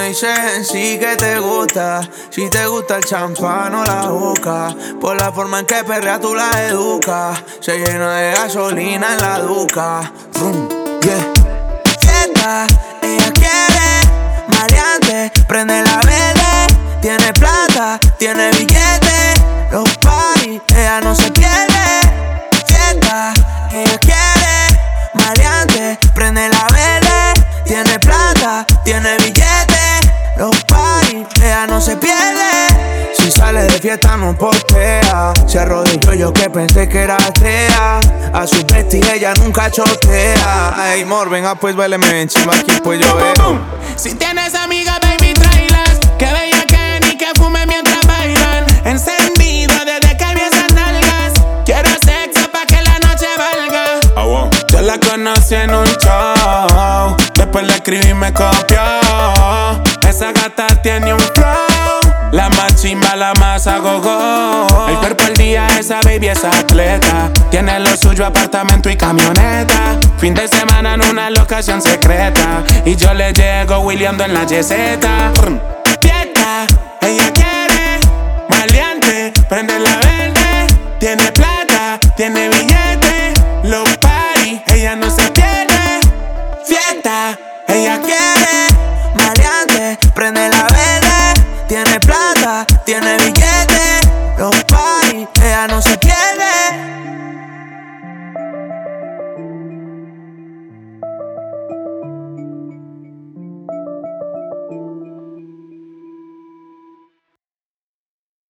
dicen sí que te gusta. Si te gusta el champán o la boca, por la forma en que perrea tú la educas. Se llena de gasolina en la duca. Yeah. Fiesta, ella quiere maleante, prende la vela. Tiene plata, tiene billete. Los party, ella no se pierde. Fiesta, ella quiere maleante, prende la vela. Tiene plata, tiene billete. Los party, ella no se pierde. Si sale de fiesta no postea. Se arrodilló yo que pensé que era atea. A su bestia ella nunca chotea. Ey, mor, venga pues baileme encima aquí pues yo veo. Si tienes amigas, baby, tráelas. Que bella que ni que fume mientras bailan. Encendido desde que vi esas nalgas. Quiero sexo pa' que la noche valga. Yo la conocí en un show. Después le escribí y me copió. Esa gata tiene un flow. La más chimba, la más agogó. El cuerpo al día, esa baby es atleta. Tiene lo suyo, apartamento y camioneta. Fin de semana en una locación secreta. Y yo le llego Williando en la yeseta. Fiesta, ella quiere maleante, prende la verde. Tiene plata, tiene billete. Los party, ella no se pierde. Fiesta, ella quiere maleante, prende la verde. Tiene plata, tiene billete. Los party, ella no se pierde.